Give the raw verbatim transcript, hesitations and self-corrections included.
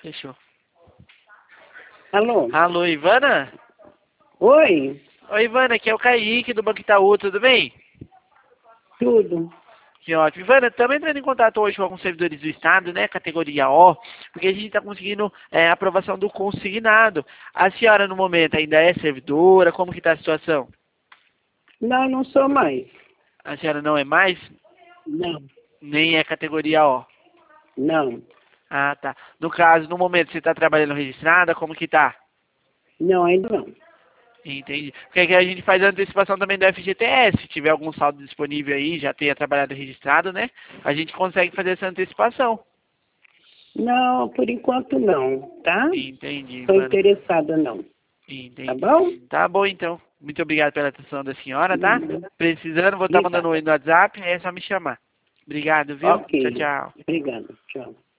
Fechou. Alô? Alô, Ivana? Oi? Oi, Ivana, aqui é o Kaique do Banco Itaú, tudo bem? Tudo. Que ótimo. Ivana, estamos entrando em contato hoje com alguns servidores do Estado, né, categoria O, porque a gente está conseguindo é, a aprovação do consignado. A senhora, no momento, ainda é servidora? Como que está a situação? Não, não sou mais. A senhora não é mais? Não. Nem é categoria O? Não. Ah, tá. No caso, no momento, você está trabalhando registrada? Como que tá? Não, ainda não. Entendi. Porque aqui a gente faz a antecipação também do F G T S. Se tiver algum saldo disponível aí, já tenha trabalhado registrado, né? A gente consegue fazer essa antecipação. Não, por enquanto não, tá? Entendi, Estou Ivana. interessada não. Entendi. Tá bom? Tá bom, então. Muito obrigado pela atenção da senhora, tá? Uhum. Precisando, vou estar Obrigada. mandando um oi no WhatsApp, é só me chamar. Obrigado, viu? Tchau, Ok. tchau. Obrigada. Tchau.